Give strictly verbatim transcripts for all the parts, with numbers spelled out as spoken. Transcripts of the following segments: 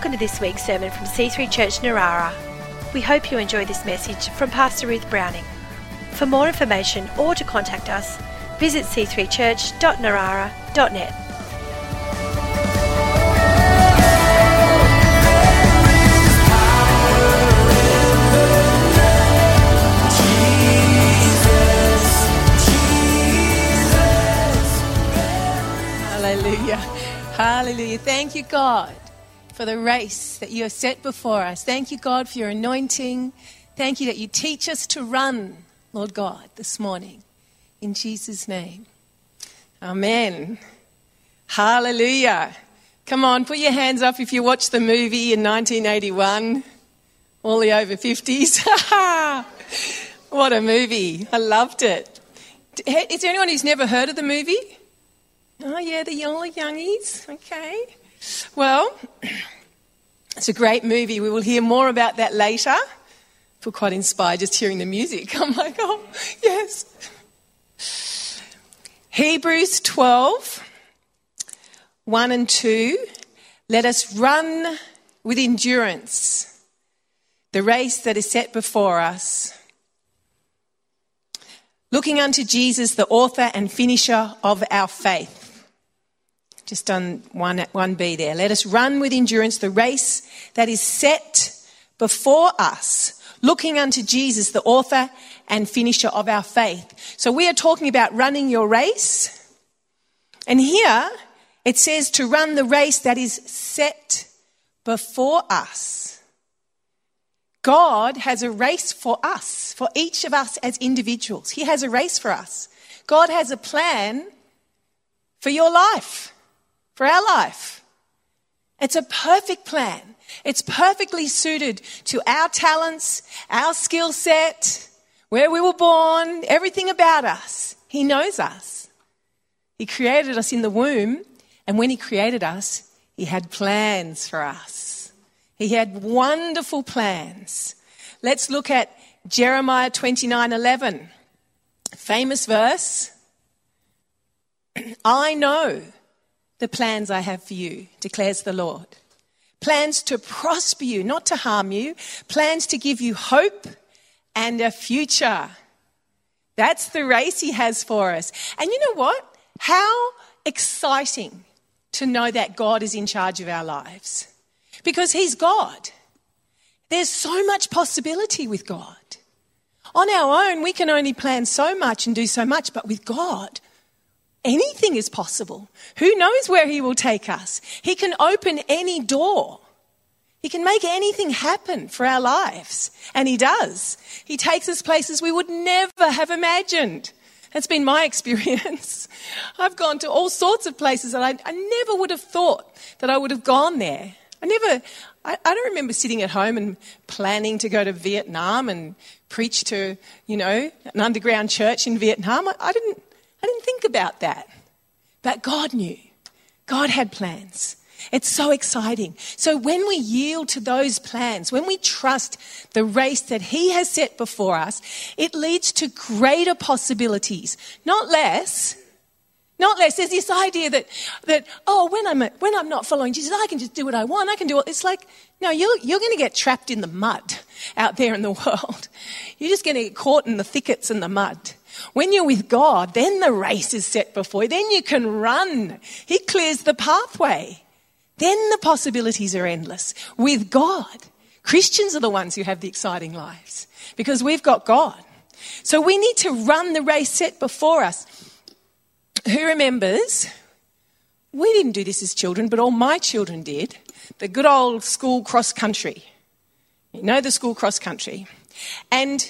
Welcome to this week's sermon from C three Church Narara. We hope you enjoy this message from Pastor Ruth Browning. For more information or to contact us, visit c three church dot narara dot net. Hallelujah. Hallelujah. Thank you, God, for the race that you have set before us. Thank you, God, for your anointing. Thank you that you teach us to run, Lord God, this morning. In Jesus' name. Amen. Hallelujah. Come on, put your hands up if you watched the movie in nineteen eighty-one. All the over fifties. What a movie. I loved it. Is there anyone who's never heard of the movie? Oh, yeah, the young youngies. Okay. Well, it's a great movie. We will hear more about that later. I feel quite inspired just hearing the music. I'm like, oh, yes. Hebrews twelve, one and two. Let us run with endurance the race that is set before us, looking unto Jesus, the author and finisher of our faith. Just done one, one B there. Let us run with endurance the race that is set before us, looking unto Jesus, the author and finisher of our faith. So we are talking about running your race. And here it says to run the race that is set before us. God has a race for us, for each of us as individuals. He has a race for us. God has a plan for your life. For our life. It's a perfect plan. It's perfectly suited to our talents, our skill set, where we were born, everything about us. He knows us. He created us in the womb, and when he created us, he had plans for us. He had wonderful plans. Let's look at Jeremiah twenty-nine eleven. Famous verse. I know the plans I have for you, declares the Lord. Plans to prosper you, not to harm you. Plans to give you hope and a future. That's the race he has for us. And you know what? How exciting to know that God is in charge of our lives. Because he's God. There's so much possibility with God. On our own, we can only plan so much and do so much, but with God, anything is possible. Who knows where he will take us? He can open any door. He can make anything happen for our lives. And he does. He takes us places we would never have imagined. That's been my experience. I've gone to all sorts of places that I, I never would have thought that I would have gone there. I never, I, I don't remember sitting at home and planning to go to Vietnam and preach to, you know, an underground church in Vietnam. I, I didn't, I didn't think about that. But God knew. God had plans. It's so exciting. So when we yield to those plans, when we trust the race that he has set before us, it leads to greater possibilities, not less. Not less. There's this idea that, that oh, when I'm, when I'm not following Jesus, I can just do what I want. I can do it. It's like, no, you're, you're going to get trapped in the mud out there in the world. You're just going to get caught in the thickets and the mud. When you're with God, then the race is set before you. Then you can run. He clears the pathway. Then the possibilities are endless. With God, Christians are the ones who have the exciting lives because we've got God. So we need to run the race set before us. Who remembers? We didn't do this as children, but all my children did. The good old school cross country. You know the school cross country. And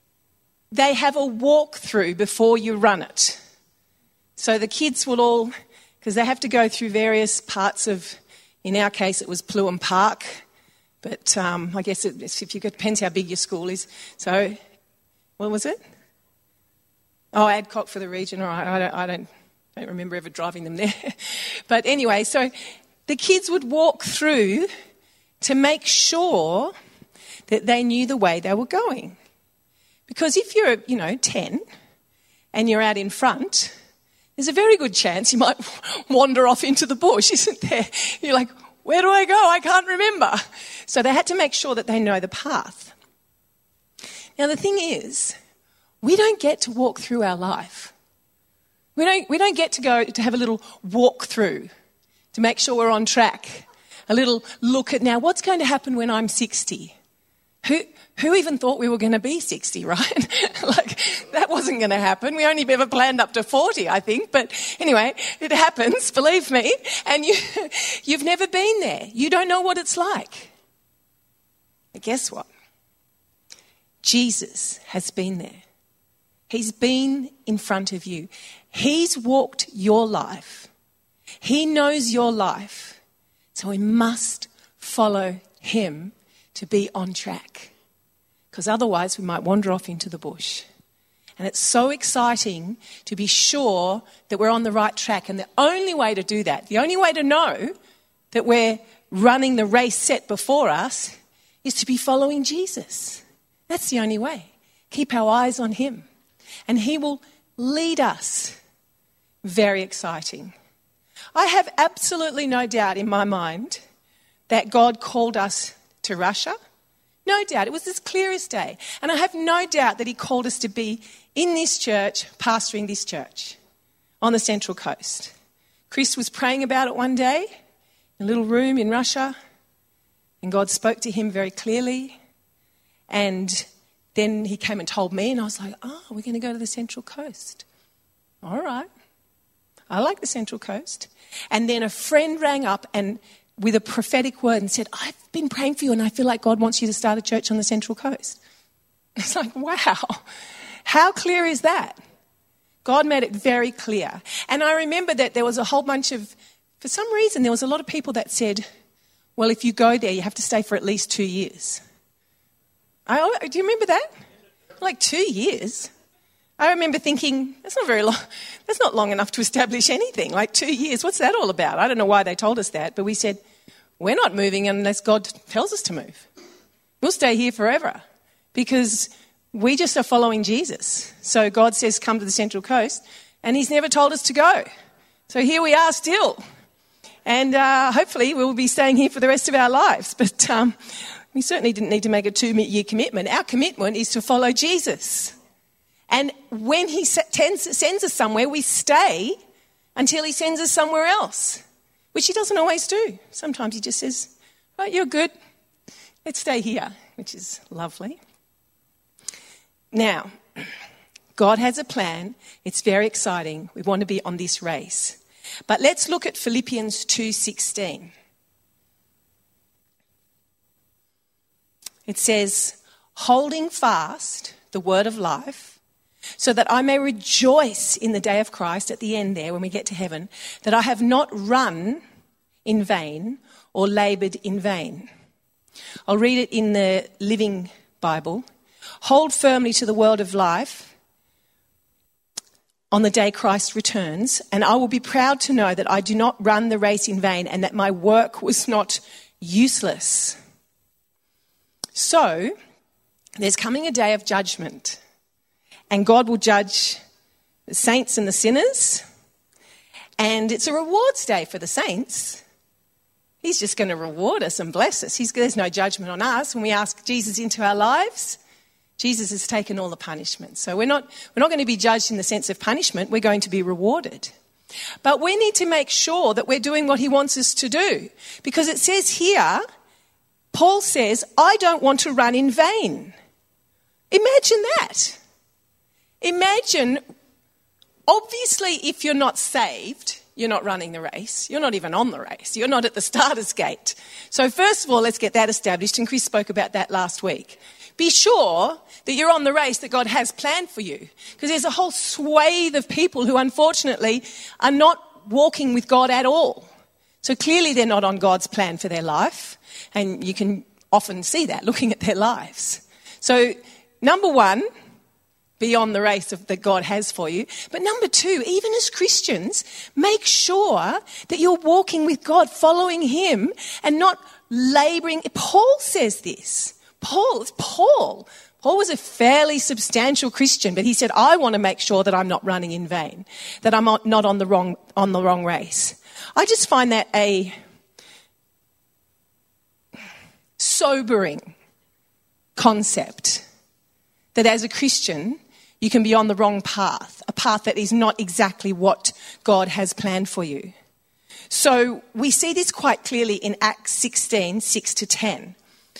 they have a walkthrough before you run it. So the kids will all, because they have to go through various parts of, in our case it was Pluham Park, but um, I guess it, if you could, depends how big your school is. So, what was it? Oh, Adcock for the region. All right, I don't, I don't, don't remember ever driving them there. But anyway, so the kids would walk through to make sure that they knew the way they were going. Because if you're, you know, ten and you're out in front, there's a very good chance you might wander off into the bush, isn't there? You're like, Where do I go? I can't remember. So they had to make sure that they know the path. Now the thing is, we don't get to walk through our life. We don't, we don't get to go to have a little walk through to make sure we're on track. A little look at now, what's going to happen when I'm sixty? Who who even thought we were going to be sixty, right? Like, that wasn't going to happen. We only ever planned up to forty, I think. But anyway, it happens, believe me. And you, you've never been there. You don't know what it's like. But guess what? Jesus has been there. He's been in front of you. He's walked your life. He knows your life. So we must follow him to be on track. Because otherwise we might wander off into the bush. And it's so exciting to be sure that we're on the right track. And the only way to do that, the only way to know that we're running the race set before us is to be following Jesus. That's the only way. Keep our eyes on him. And he will lead us. Very exciting. I have absolutely no doubt in my mind that God called us to Russia. No doubt. It was as clear as day. And I have no doubt that he called us to be in this church, pastoring this church on the Central Coast. Chris was praying about it one day in a little room in Russia, and God spoke to him very clearly. And then he came and told me, and I was like, oh, we're going to go to the Central Coast. All right. I like the Central Coast. And then a friend rang up and with a prophetic word and said, I've been praying for you and I feel like God wants you to start a church on the Central Coast. It's like, wow, how clear is that? God made it very clear. And I remember that there was a whole bunch of, for some reason, there was a lot of people that said, well, if you go there, you have to stay for at least two years. I, do you remember that? Like two years? I remember thinking, that's not very long. That's not long enough to establish anything. Like two years, what's that all about? I don't know why they told us that, but we said, we're not moving unless God tells us to move. We'll stay here forever because we just are following Jesus. So God says, come to the Central Coast, and he's never told us to go. So here we are still. And uh, hopefully we'll be staying here for the rest of our lives. But um, we certainly didn't need to make a two-year commitment. Our commitment is to follow Jesus. And when he sends us somewhere, we stay until he sends us somewhere else, which he doesn't always do. Sometimes he just says, oh, you're good. Let's stay here, which is lovely. Now, God has a plan. It's very exciting. We want to be on this race. But let's look at Philippians two sixteen. It says, holding fast the word of life, so that I may rejoice in the day of Christ at the end there when we get to heaven, that I have not run in vain or laboured in vain. I'll read it in the Living Bible. Hold firmly to the word of life on the day Christ returns, and I will be proud to know that I do not run the race in vain and that my work was not useless. So, there's coming a day of judgment. And God will judge the saints and the sinners. And it's a rewards day for the saints. He's just going to reward us and bless us. He's, there's no judgment on us. When we ask Jesus into our lives, Jesus has taken all the punishment. So we're not, we're not going to be judged in the sense of punishment. We're going to be rewarded. But we need to make sure that we're doing what he wants us to do. Because it says here, Paul says, I don't want to run in vain. Imagine that. Imagine, obviously, if you're not saved, you're not running the race. You're not even on the race. You're not at the starter's gate. So first of all, let's get that established. And Chris spoke about that last week. Be sure that you're on the race that God has planned for you. Because there's a whole swathe of people who, unfortunately, are not walking with God at all. So clearly they're not on God's plan for their life. And you can often see that looking at their lives. So, number one, be on the race of, that God has for you. But number two, even as Christians, make sure that you're walking with God, following him and not labouring. Paul says this. Paul, it's Paul. Paul was a fairly substantial Christian, but he said, I want to make sure that I'm not running in vain, that I'm not on the wrong, on the wrong race. I just find that a, sobering concept that as a Christian, you can be on the wrong path, a path that is not exactly what God has planned for you. So we see this quite clearly in Acts sixteen, six to ten.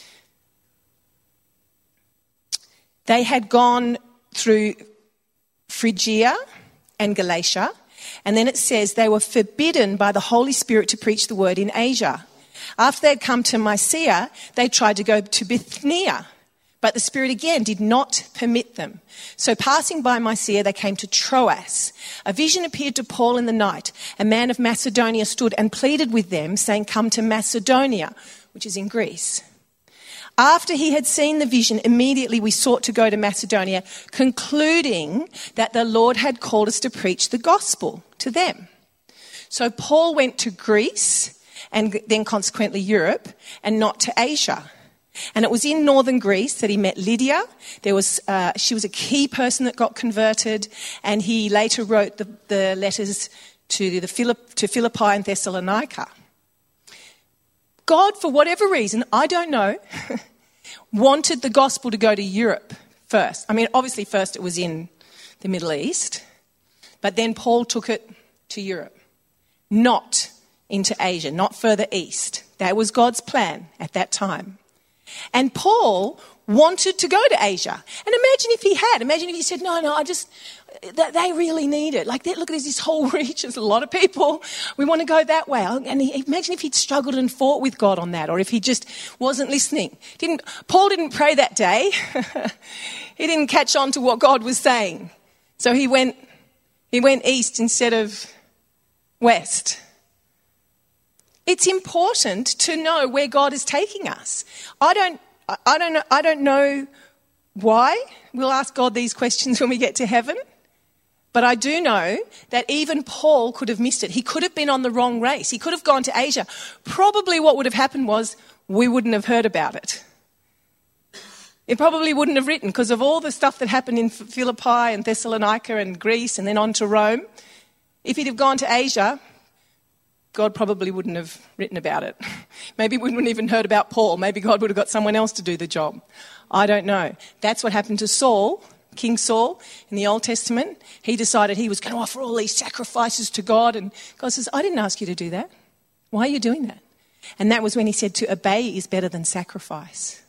They had gone through Phrygia and Galatia, and then it says they were forbidden by the Holy Spirit to preach the word in Asia. After they had come to Mysia, they tried to go to Bithynia, but the Spirit again did not permit them. So passing by Mysia, they came to Troas. A vision appeared to Paul in the night. A man of Macedonia stood and pleaded with them, saying, "Come to Macedonia," which is in Greece. After he had seen the vision, immediately we sought to go to Macedonia, concluding that the Lord had called us to preach the gospel to them. So Paul went to Greece and then consequently Europe and not to Asia. And it was in northern Greece that he met Lydia. There was, uh, she was a key person that got converted, and he later wrote the, the letters to, the Philipp, to Philippi and Thessalonica. God, for whatever reason, I don't know, wanted the gospel to go to Europe first. I mean, obviously first it was in the Middle East, but then Paul took it to Europe, not into Asia, not further east. That was God's plan at that time. And Paul wanted to go to Asia. And imagine if he had. Imagine if he said, no, no, I just, they really need it. Like, look, there's this whole region, there's a lot of people. We want to go that way. And he, imagine if he'd struggled and fought with God on that, or if he just wasn't listening. Didn't Paul didn't pray that day. He didn't catch on to what God was saying. So he went, he went east instead of west. It's important to know where God is taking us. I don't, I don't know, I don't know why. We'll ask God these questions when we get to heaven. But I do know that even Paul could have missed it. He could have been on the wrong race. He could have gone to Asia. Probably what would have happened was we wouldn't have heard about it. It probably wouldn't have written because of all the stuff that happened in Philippi and Thessalonica and Greece and then on to Rome. If he'd have gone to Asia, God probably wouldn't have written about it. Maybe we wouldn't even heard about Paul. Maybe God would have got someone else to do the job. I don't know. That's what happened to Saul, King Saul, in the Old Testament. He decided he was going to offer all these sacrifices to God. And God says, I didn't ask you to do that. Why are you doing that? And that was when he said to obey is better than sacrifice.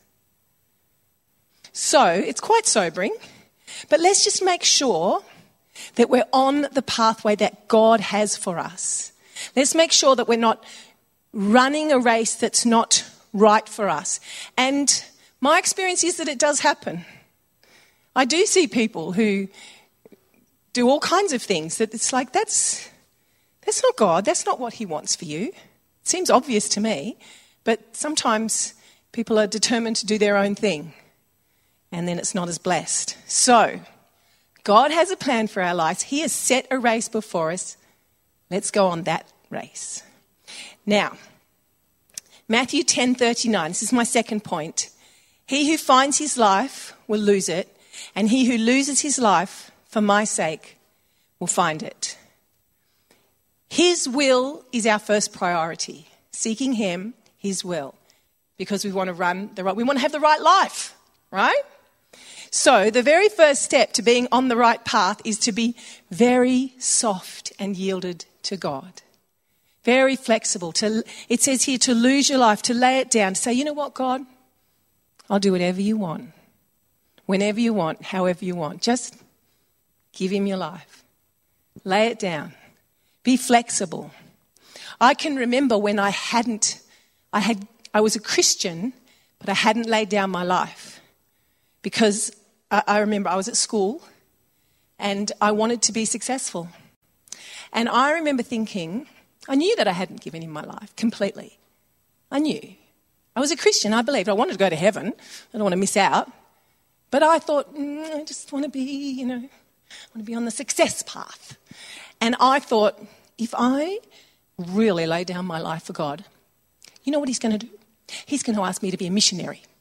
So it's quite sobering. But let's just make sure that we're on the pathway that God has for us. Let's make sure that we're not running a race that's not right for us. And my experience is that it does happen. I do see people who do all kinds of things that it's like, that's, that's not God. That's not what he wants for you. It seems obvious to me, but sometimes people are determined to do their own thing, and then it's not as blessed. So God has a plan for our lives. He has set a race before us. Let's go on that race. Now, Matthew ten thirty-nine, this is my second point. He who finds his life will lose it, and he who loses his life for my sake will find it. His will is our first priority, seeking him, his will, because we want to run the right, we want to have the right life, right? So the very first step to being on the right path is to be very soft and yielded to God. Very flexible. To, it says here to lose your life, to lay it down, to say, you know what, God, I'll do whatever you want, whenever you want, however you want. Just give him your life. Lay it down. Be flexible. I can remember when I hadn't, I had, I was a Christian, but I hadn't laid down my life because I, I remember I was at school and I wanted to be successful. And I remember thinking, I knew that I hadn't given him my life completely. I knew. I was a Christian, I believed. I wanted to go to heaven. I don't want to miss out. But I thought, mm, I just want to be, you know, I want to be on the success path. And I thought, if I really lay down my life for God, you know what he's going to do? He's going to ask me to be a missionary.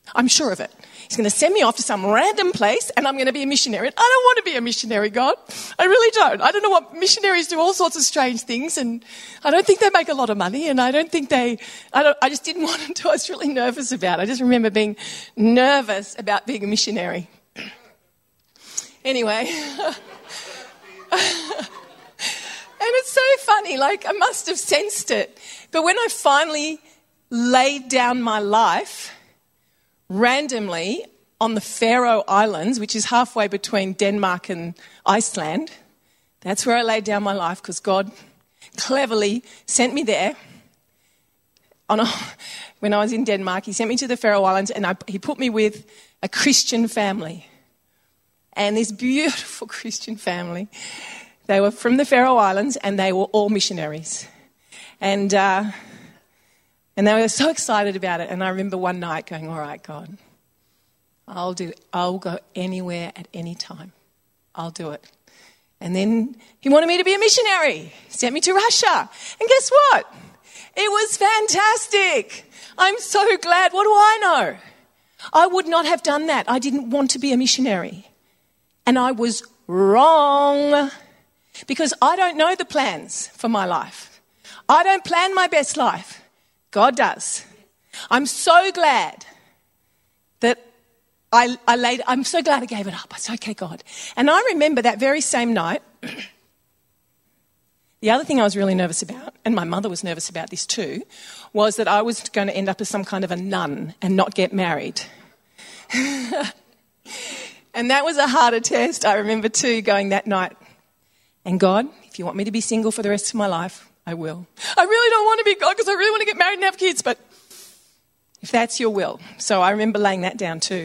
I'm sure of it. He's going to send me off to some random place and I'm going to be a missionary. I don't want to be a missionary, God. I really don't. I don't know what missionaries do, all sorts of strange things, and I don't think they make a lot of money, and I don't think they, I, don't, I just didn't want to do. I was really nervous about it. I just remember being nervous about being a missionary. Anyway. And it's so funny, like I must have sensed it. But when I finally laid down my life randomly on the Faroe Islands, which is halfway between Denmark and Iceland, that's where I laid down my life because God cleverly sent me there. On a, when I was in Denmark, he sent me to the Faroe Islands and I, he put me with a Christian family. And this beautiful Christian family, they were from the Faroe Islands and they were all missionaries. And uh, and they were so excited about it. And I remember one night going, all right, God, I'll do. I'll go anywhere at any time. I'll do it. And then he wanted me to be a missionary. He sent me to Russia. And guess what? It was fantastic. I'm so glad. What do I know? I would not have done that. I didn't want to be a missionary. And I was wrong because I don't know the plans for my life. I don't plan my best life. God does. I'm so glad that I, I laid, I'm so glad I gave it up. I said, okay, God. And I remember that very same night, the other thing I was really nervous about, and my mother was nervous about this too, was that I was going to end up as some kind of a nun and not get married. And that was a harder test. I remember too going that night, and God, if you want me to be single for the rest of my life, I will. I really don't want to be, God, because I really want to get married and have kids, but if that's your will. So I remember laying that down too.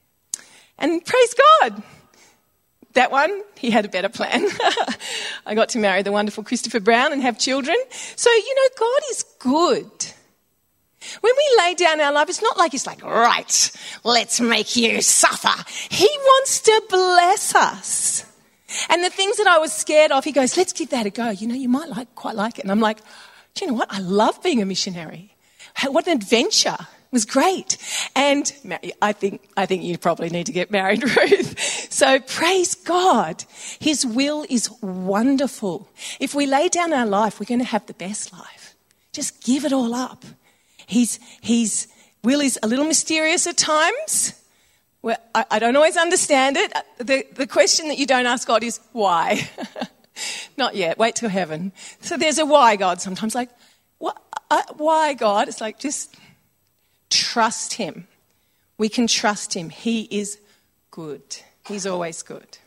And praise God, that one, he had a better plan. I got to marry the wonderful Christopher Brown and have children. So, you know, God is good. When we lay down our life, it's not like he's like, right, let's make you suffer. He wants to bless us. And the things that I was scared of, he goes, let's give that a go. You know, you might like quite like it. And I'm like, do you know what? I love being a missionary. What an adventure. It was great. And I think I think you probably need to get married, Ruth. So praise God. His will is wonderful. If we lay down our life, we're going to have the best life. Just give it all up. His, his will is a little mysterious at times. Well, I, I don't always understand it. The, the question that you don't ask God is why? Not yet. Wait till heaven. So there's a why, God. Sometimes like, what, uh, why, God? It's like just trust him. We can trust him. He is good. He's always good.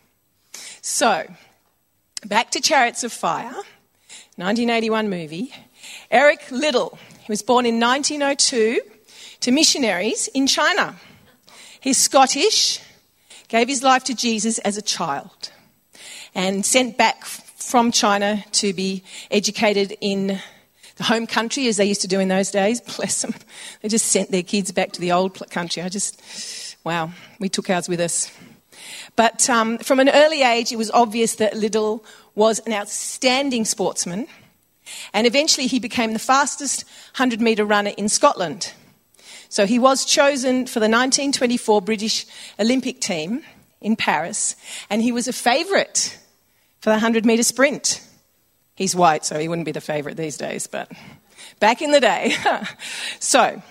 So back to Chariots of Fire, nineteen eighty-one movie. Eric Liddell, he was born in nineteen oh two to missionaries in China. He's Scottish, gave his life to Jesus as a child and sent back from China to be educated in the home country, as they used to do in those days. Bless them. They just sent their kids back to the old country. I just, wow, we took ours with us. But um, from an early age, it was obvious that Liddell was an outstanding sportsman. And eventually he became the fastest hundred-metre runner in Scotland. So he was chosen for the nineteen twenty-four British Olympic team in Paris, and he was a favourite for the hundred-metre sprint. He's white, so he wouldn't be the favourite these days, but back in the day. so,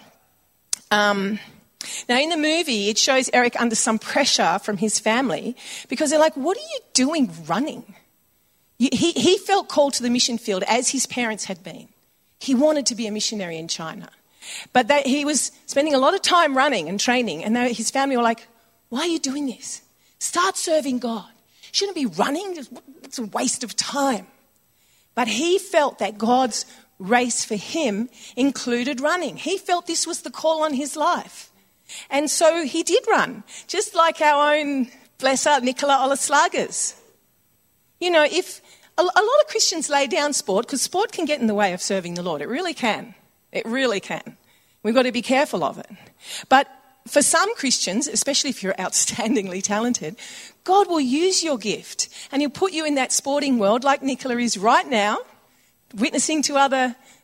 um, now in the movie, it shows Eric under some pressure from his family because they're like, what are you doing running? He, he felt called to the mission field as his parents had been. He wanted to be a missionary in China. But that he was spending a lot of time running and training, and they, his family were like, why are you doing this? Start serving God. You shouldn't be running. It's a waste of time. But he felt that God's race for him included running. He felt this was the call on his life. And so he did run, just like our own, bless her, Nicola Olaslagers. You know, if a, a lot of Christians lay down sport, because sport can get in the way of serving the Lord. It really can. It really can. We've got to be careful of it. But for some Christians, especially if you're outstandingly talented, God will use your gift and he'll put you in that sporting world like Nicola is right now, witnessing to other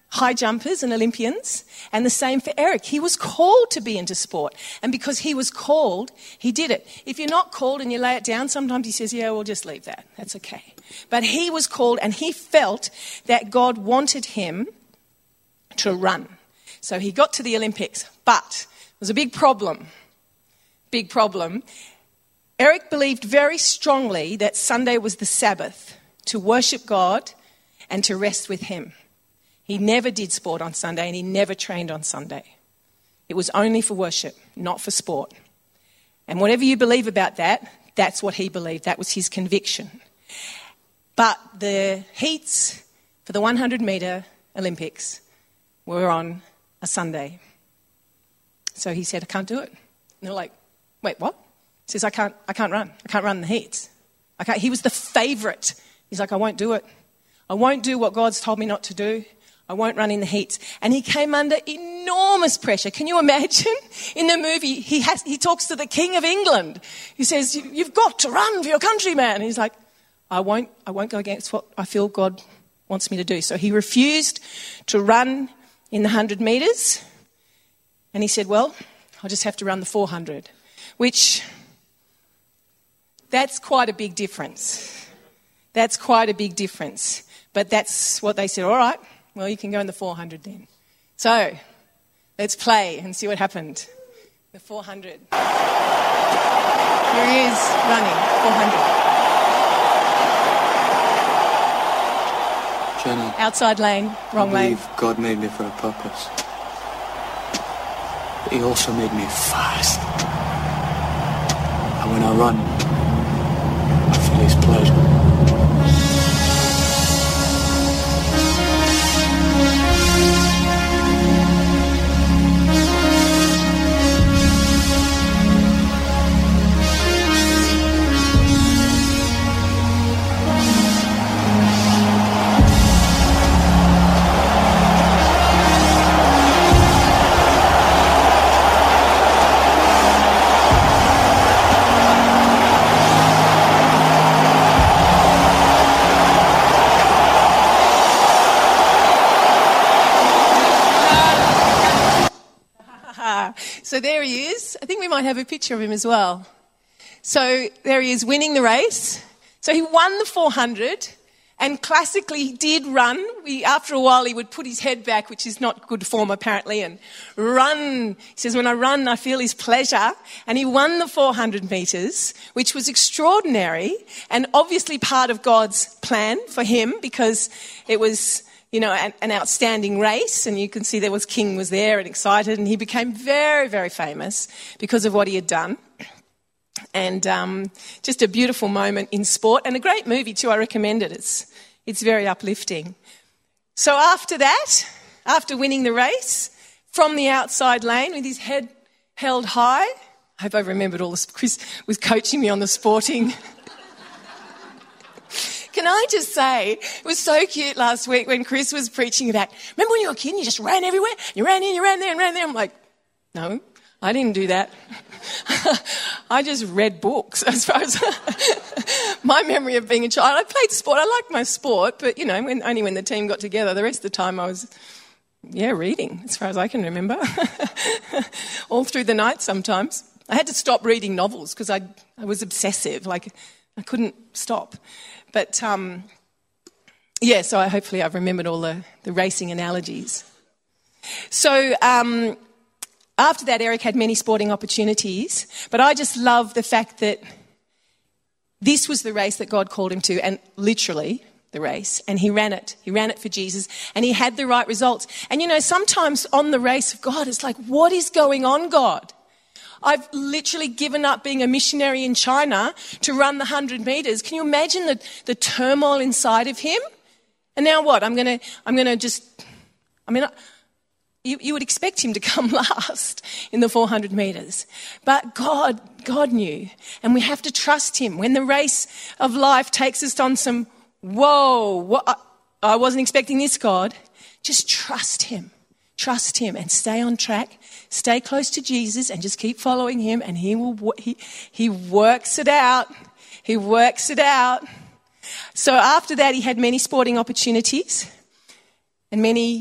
high jumpers and Olympians, and the same for Eric. He was called to be into sport, and because he was called, he did it. If you're not called and you lay it down, sometimes he says, yeah, we'll just leave that. That's okay. But he was called, and he felt that God wanted him to run. So he got to the Olympics, but there was a big problem. Big problem. Eric believed very strongly that Sunday was the Sabbath, to worship God and to rest with him. He never did sport on Sunday, and he never trained on Sunday. It was only for worship, not for sport. And whatever you believe about that, that's what he believed. That was his conviction. But the heats for the hundred metre Olympics were on a Sunday. So he said, I can't do it. And they're like, wait, what? He says, I can't, I can't run. I can't run the heats. I can't. He was the favourite. He's like, I won't do it. I won't do what God's told me not to do. I won't run in the heats. And he came under enormous pressure. Can you imagine? In the movie, he has, he talks to the King of England. He says, you've got to run for your country, man. And he's like, I won't, I won't go against what I feel God wants me to do. So he refused to run in the hundred metres. And he said, well, I'll just have to run the four hundred, which that's quite a big difference. That's quite a big difference. But that's what they said, all right. Well, you can go in the four hundred then. So, let's play and see what happened. The four hundred. Here he is running, four hundred. Jenny, outside lane, wrong I lane. believe God made me for a purpose. But he also made me fast. And when I run, I feel his pleasure. So there he is. I think we might have a picture of him as well. So there he is winning the race. So he won the four hundred, and classically he did run. We, after a while he would put his head back, which is not good form apparently, and run. He says, when I run I feel his pleasure. And he won the four hundred metres, which was extraordinary and obviously part of God's plan for him, because it was, you know, an, an outstanding race, and you can see there was King was there and excited, and he became very, very famous because of what he had done. And um, just a beautiful moment in sport, and a great movie too. I recommend it. It's it's very uplifting. So after that, after winning the race, from the outside lane with his head held high, I hope I remembered all this. Chris was coaching me on the sporting. Can I just say, it was so cute last week when Chris was preaching about, remember when you were a kid and you just ran everywhere? You ran here, you ran there and ran there. I'm like, no, I didn't do that. I just read books as far as my memory of being a child. I played sport. I liked my sport, but, you know, when, only when the team got together. The rest of the time I was, yeah, reading, as far as I can remember. All through the night sometimes. I had to stop reading novels because I I was obsessive. Like, I couldn't stop. But, um, yeah, so I, hopefully I've remembered all the, the racing analogies. So um, after that, Eric had many sporting opportunities, but I just love the fact that this was the race that God called him to, and literally the race, and he ran it. He ran it for Jesus, and he had the right results. And, you know, sometimes on the race of God, it's like, what is going on, God? I've literally given up being a missionary in China to run the one hundred metres. Can you imagine the, the turmoil inside of him? And now what? I'm going to I'm going to just, I mean, you, you would expect him to come last in the four hundred metres. But God, God knew. And we have to trust him. When the race of life takes us on some, whoa, what, I, I wasn't expecting this, God. Just trust him. Trust him and stay on track. Stay close to Jesus and just keep following him, and he will he he works it out. He works it out. So after that, he had many sporting opportunities and many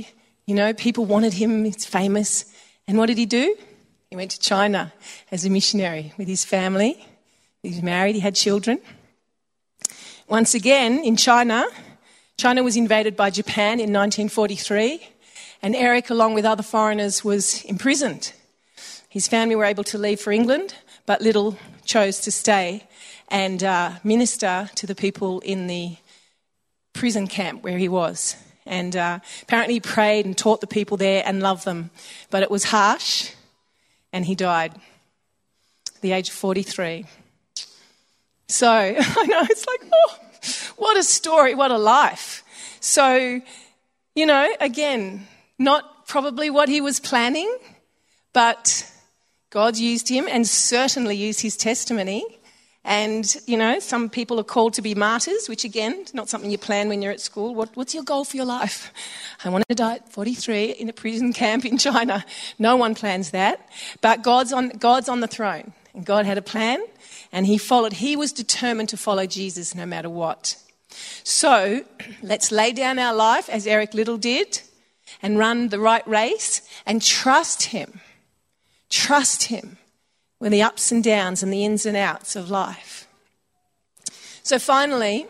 You know, people wanted him, he's famous. And what did he do? He went to China as a missionary with his family. He was married, he had children. Once again, in China, China was invaded by Japan in nineteen forty-three, and Eric, along with other foreigners, was imprisoned. His family were able to leave for England, but Little chose to stay and uh, minister to the people in the prison camp where he was. And uh, apparently he prayed and taught the people there and loved them. But it was harsh, and he died at the age of forty-three. So, I know, it's like, oh, what a story, what a life. So, you know, again, not probably what he was planning, but God used him and certainly used his testimony. And, you know, some people are called to be martyrs, which, again, not something you plan when you're at school. What, what's your goal for your life? I want to die at forty-three in a prison camp in China. No one plans that. But God's on, God's on the throne, and God had a plan, and he followed. He was determined to follow Jesus no matter what. So let's lay down our life, as Eric Little did, and run the right race and trust him. Trust him. With the ups and downs and the ins and outs of life. So finally,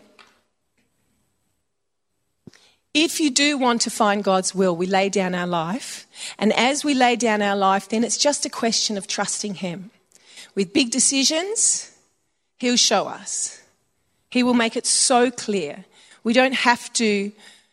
if you do want to find God's will, we lay down our life. And as we lay down our life, then it's just a question of trusting him. With big decisions, he'll show us. He will make it so clear. We don't have to,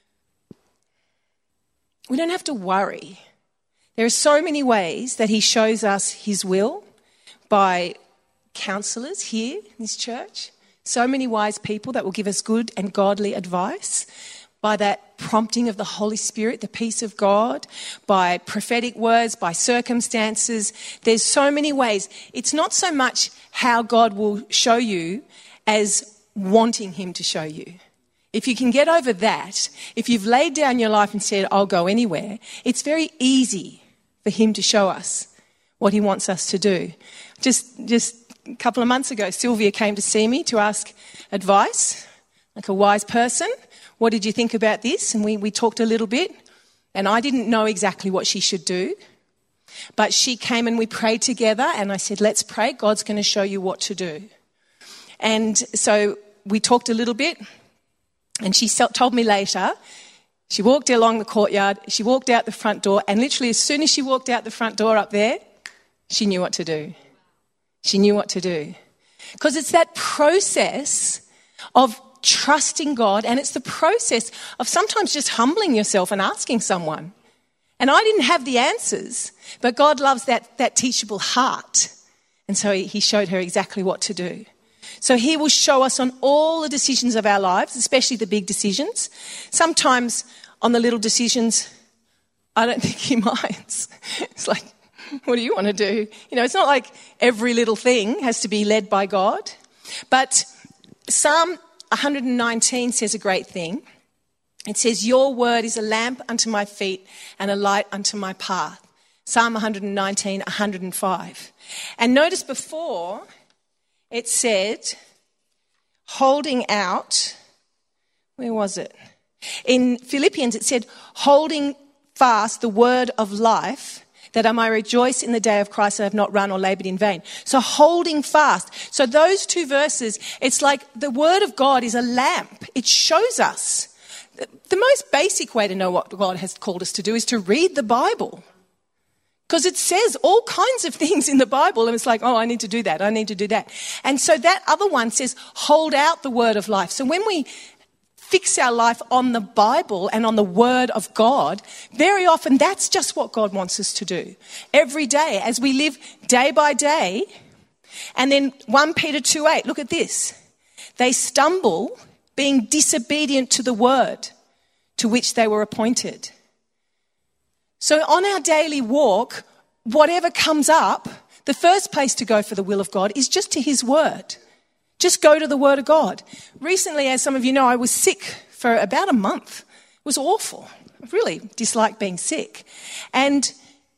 we don't have to worry. There are so many ways that he shows us his will. By counsellors here in this church, so many wise people that will give us good and godly advice, by that prompting of the Holy Spirit, the peace of God, by prophetic words, by circumstances. There's so many ways. It's not so much how God will show you as wanting him to show you. If you can get over that, if you've laid down your life and said, I'll go anywhere, it's very easy for him to show us what he wants us to do. Just just a couple of months ago, Sylvia came to see me to ask advice, like a wise person. What did you think about this? And we, we talked a little bit, and I didn't know exactly what she should do. But she came and we prayed together, and I said, let's pray. God's going to show you what to do. And so we talked a little bit, and she told me later, she walked along the courtyard, she walked out the front door, and literally as soon as she walked out the front door up there, she knew what to do. She knew what to do. Because it's that process of trusting God, and it's the process of sometimes just humbling yourself and asking someone. And I didn't have the answers, but God loves that, that teachable heart. And so he showed her exactly what to do. So he will show us on all the decisions of our lives, especially the big decisions. Sometimes on the little decisions, I don't think he minds. It's like, what do you want to do? You know, it's not like every little thing has to be led by God. But Psalm one nineteen says a great thing. It says, your word is a lamp unto my feet and a light unto my path. Psalm one nineteen, one hundred five. And notice before it said, holding out, where was it? In Philippians it said, holding fast the word of life, that I may rejoice in the day of Christ, that I have not run or laboured in vain. So holding fast. So those two verses, it's like the word of God is a lamp. It shows us. The most basic way to know what God has called us to do is to read the Bible. Because it says all kinds of things in the Bible, and it's like, oh, I need to do that, I need to do that. And so that other one says, hold out the word of life. So when we fix our life on the Bible and on the Word of God, very often that's just what God wants us to do. Every day, as we live day by day. And then First Peter two eight, look at this. They stumble being disobedient to the word to which they were appointed. So on our daily walk, whatever comes up, the first place to go for the will of God is just to his word. Just go to the word of God. Recently, as some of you know, I was sick for about a month. It was awful. I really disliked being sick. And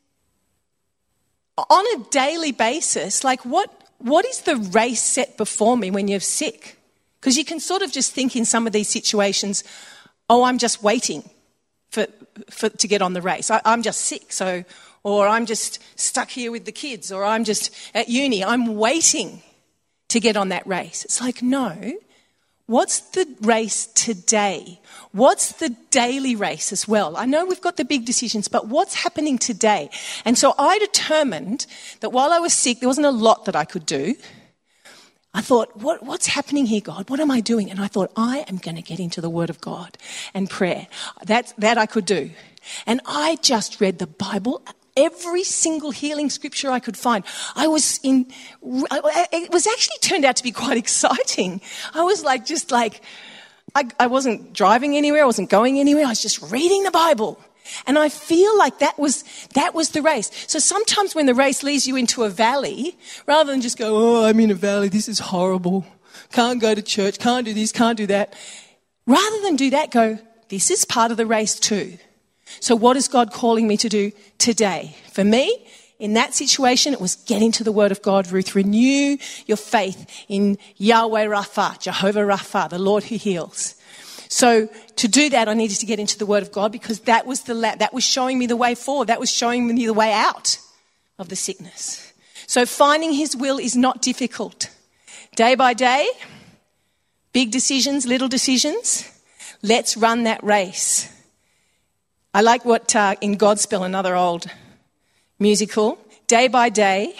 on a daily basis, like what, what is the race set before me when you're sick? Because you can sort of just think in some of these situations, oh, I'm just waiting for for, to get on the race. I, I'm just sick, so, or I'm just stuck here with the kids, or I'm just at uni. I'm waiting to get on that race. It's like, no, what's the race today? What's the daily race as well? I know we've got the big decisions, but what's happening today? And so I determined that while I was sick, there wasn't a lot that I could do. I thought, what, what's happening here, God? What am I doing? And I thought, I am going to get into the Word of God and prayer. That, that I could do. And I just read the Bible, every single healing scripture I could find. I was in, it was actually turned out to be quite exciting. I was like, just like, I, I wasn't driving anywhere, I wasn't going anywhere, I was just reading the Bible. And I feel like that was that was the race. So sometimes when the race leads you into a valley, rather than just go, oh, I'm in a valley, this is horrible, can't go to church, can't do this, can't do that. Rather than do that, go, this is part of the race too. So what is God calling me to do today? For me, in that situation, it was get into the Word of God, Ruth. Renew your faith in Yahweh Rapha, Jehovah Rapha, the Lord who heals. So to do that, I needed to get into the Word of God because that was the la- that was showing me the way forward. That was showing me the way out of the sickness. So finding His will is not difficult. Day by day, big decisions, little decisions. Let's run that race. I like what uh, in Godspell, another old musical, day by day,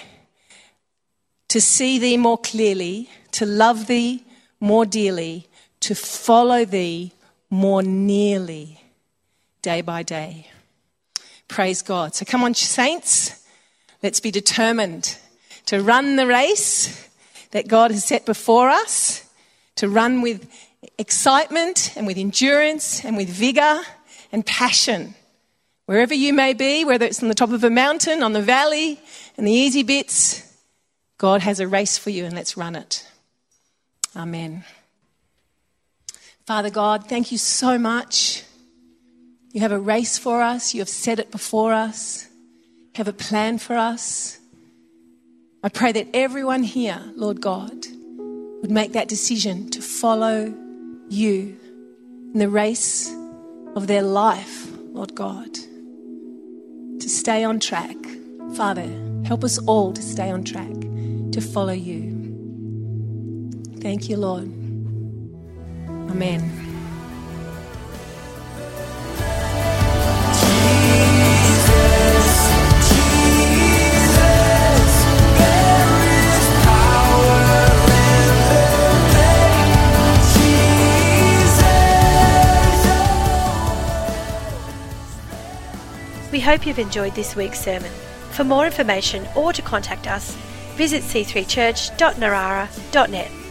to see Thee more clearly, to love Thee more dearly, to follow Thee more nearly, day by day. Praise God. So come on, saints, let's be determined to run the race that God has set before us, to run with excitement and with endurance and with vigour and passion. Wherever you may be, whether it's on the top of a mountain, on the valley, and the easy bits, God has a race for you and let's run it. Amen. Father God, thank you so much. You have a race for us. You have set it before us. You have a plan for us. I pray that everyone here, Lord God, would make that decision to follow you in the race of their life, Lord God, to stay on track. Father, help us all to stay on track, to follow you. Thank you, Lord. Amen. We hope you've enjoyed this week's sermon. For more information or to contact us, visit c three church dot narara dot net.